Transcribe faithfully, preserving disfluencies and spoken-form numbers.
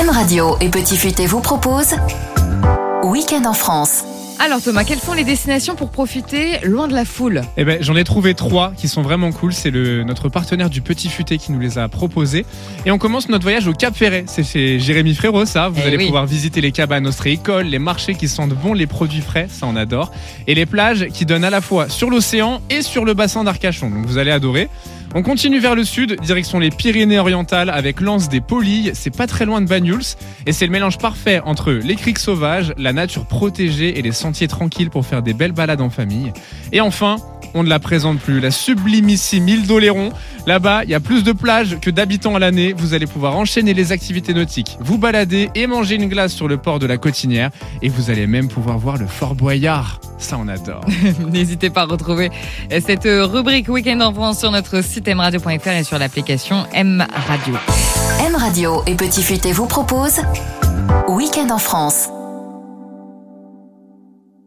M Radio et Petit Futé vous proposent Week-end en France. Alors Thomas, quelles sont les destinations pour profiter loin de la foule ? Eh ben, j'en ai trouvé trois qui sont vraiment cool. C'est le, notre partenaire du Petit Futé qui nous les a proposés. Et on commence notre voyage au Cap Ferret. C'est chez Jérémy Frérot, ça. Vous eh allez oui. pouvoir visiter les cabanes ostréicoles, les marchés qui sentent bon les produits frais, ça on adore. Et les plages qui donnent à la fois sur l'océan et sur le bassin d'Arcachon. Donc vous allez adorer. On continue vers le sud, direction les Pyrénées-Orientales avec l'Anse des Polilles. C'est pas très loin de Banyuls. Et c'est le mélange parfait entre les criques sauvages, la nature protégée et les sentiers tranquilles pour faire des belles balades en famille. Et enfin, on ne la présente plus, la sublimissime île d'Oléron. Là-bas, il y a plus de plages que d'habitants à l'année. Vous allez pouvoir enchaîner les activités nautiques, vous balader et manger une glace sur le port de la Cotinière. Et vous allez même pouvoir voir le Fort Boyard. Ça, on adore. N'hésitez pas à retrouver cette rubrique Week-end en France sur notre site m radio point f r et sur l'application M Radio. M Radio et Petit Futé vous proposent Week-end en France.